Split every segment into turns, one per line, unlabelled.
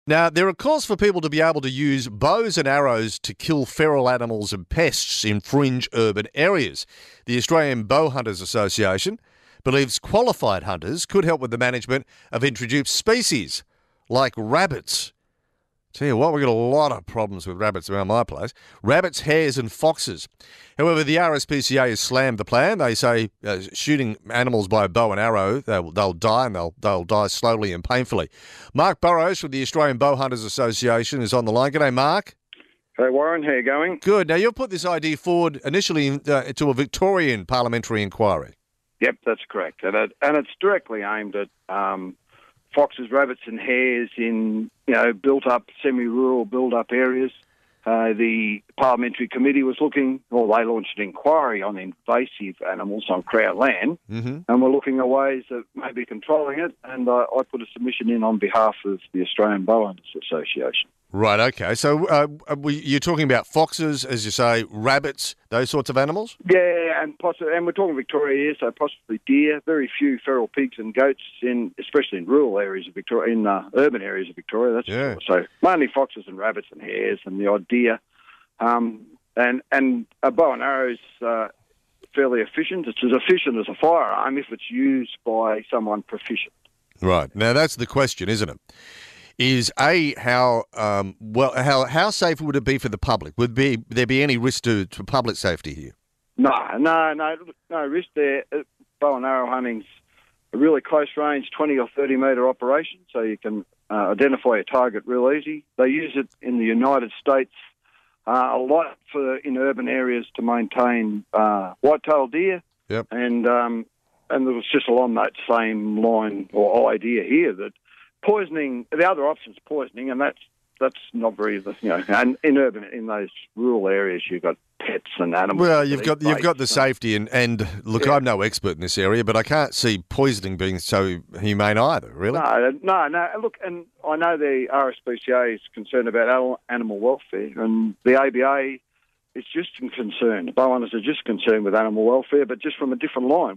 Now, there are calls for people to be able to use bows and arrows to kill feral animals and pests in fringe urban areas. The Australian Bow Hunters Association believes qualified hunters could help with the management of introduced species like rabbits. Tell you what, we've got a lot of problems with rabbits around my place. Rabbits, hares and foxes. However, the RSPCA has slammed the plan. They say shooting animals by bow and arrow, they'll die, and they'll die slowly and painfully. Mark Burrows from the Australian Bow Hunters Association is on the line. G'day, Mark.
Hey, Warren. How you going?
Good. Now, you've put this idea forward initially to a Victorian parliamentary inquiry.
Yep, that's correct. And it's directly aimed at foxes, rabbits and hares in, built-up, semi-rural, built-up areas. The parliamentary committee was looking, or they launched an inquiry on invasive animals on Crown land, and we're looking at ways of maybe controlling it, and I put a submission in on behalf of the Australian Bow Hunters Association.
Right, okay. So you're talking about foxes, as you say, rabbits, those sorts of animals?
Yeah, and we're talking Victoria here, so possibly deer. Very few feral pigs and goats, especially in rural areas of Victoria, in urban areas of Victoria. That's
yeah.
So mainly foxes and rabbits and hares and the odd deer. And a bow and arrow is fairly efficient. It's as efficient as a firearm if it's used by someone proficient.
Right. Now that's the question, isn't it? Is how safe would it be for the public? Would there be any risk to public safety here?
No risk there. Bow and arrow hunting's a really close range, 20 or 30 metre operation, so you can identify a target real easy. They use it in the United States a lot in urban areas to maintain white-tailed deer.
Yep.
And there was just along that same line or idea here that poisoning, the other option is poisoning, and that's not very, and in those rural areas you've got pets and animals.
Well, you've got the safety and look, yeah. I'm no expert in this area, but I can't see poisoning being so humane either, really.
No. Look, and I know the RSPCA is concerned about animal welfare, and the ABA is just concerned. The bow hunters are just concerned with animal welfare, but just from a different line.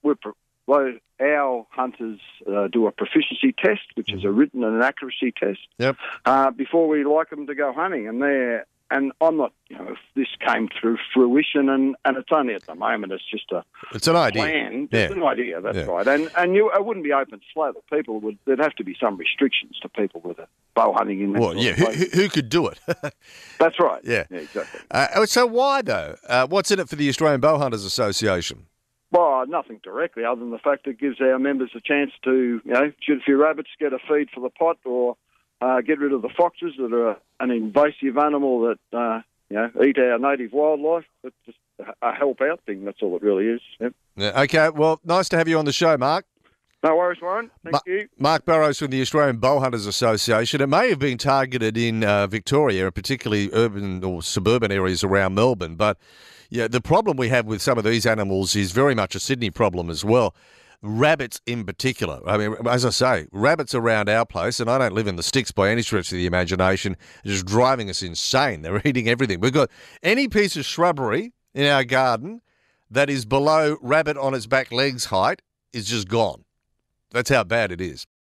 Our hunters do a proficiency test, which is a written and an accuracy test,
yep.
Before we like them to go hunting. And I'm not, if this came through fruition, and it's only at the moment, it's just
it's an idea.
Plan.
Yeah.
It's an idea, that's
yeah.
right. And it wouldn't be open slow. There'd have to be some restrictions to people with a bow hunting in that.
Well, yeah, who could do it?
That's right.
Yeah,
exactly.
So why, though? What's in it for the Australian Bow Hunters Association?
Well, nothing directly, other than the fact it gives our members a chance to, shoot a few rabbits, get a feed for the pot, or get rid of the foxes that are an invasive animal that, eat our native wildlife. It's just a help-out thing, that's all it really is. Yep.
Yeah, okay, well, nice to have you on the show, Mark.
No worries, Warren. Thank you.
Mark Burrows from the Australian Bow Hunters Association. It may have been targeted in Victoria, particularly urban or suburban areas around Melbourne, but yeah, the problem we have with some of these animals is very much a Sydney problem as well. Rabbits in particular. I mean, as I say, rabbits around our place, and I don't live in the sticks by any stretch of the imagination, just driving us insane. They're eating everything. We've got any piece of shrubbery in our garden that is below rabbit on its back legs height is just gone. That's how bad it is.